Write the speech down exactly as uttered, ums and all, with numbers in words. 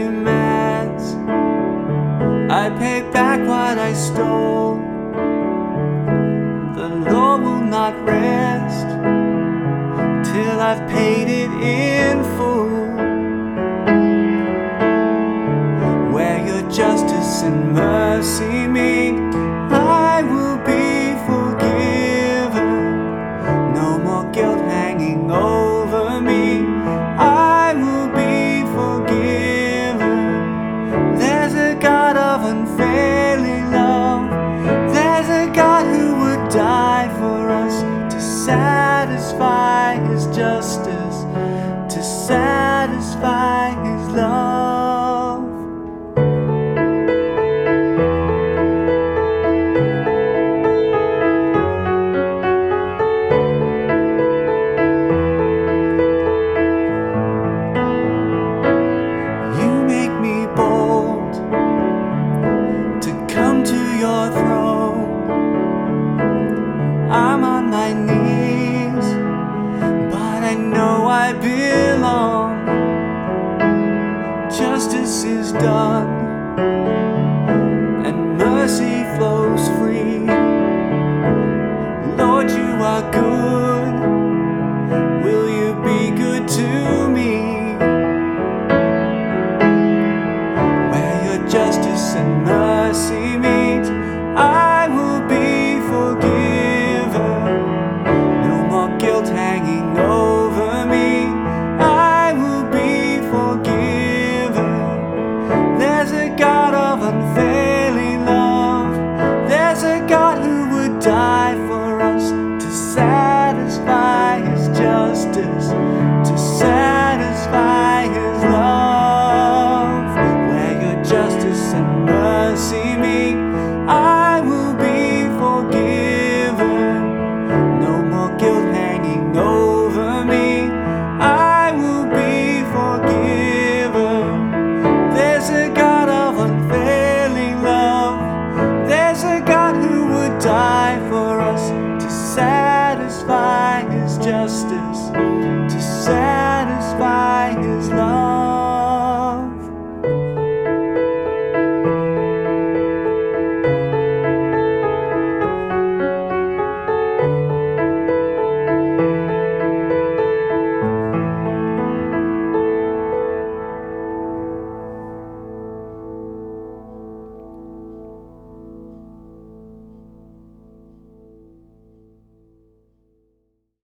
demands I pay back what I stole. The law will not rest till I've paid it in full. Where your justice and mercy meet, I will be forgiven. No more guilt hanging over me, I will be forgiven. There's a God of unfailing love, there's a God who would die for us to satisfy His justice, to satisfy His love. Bold to come to your throne. I'm on my knees, but I know I belong. Justice is done,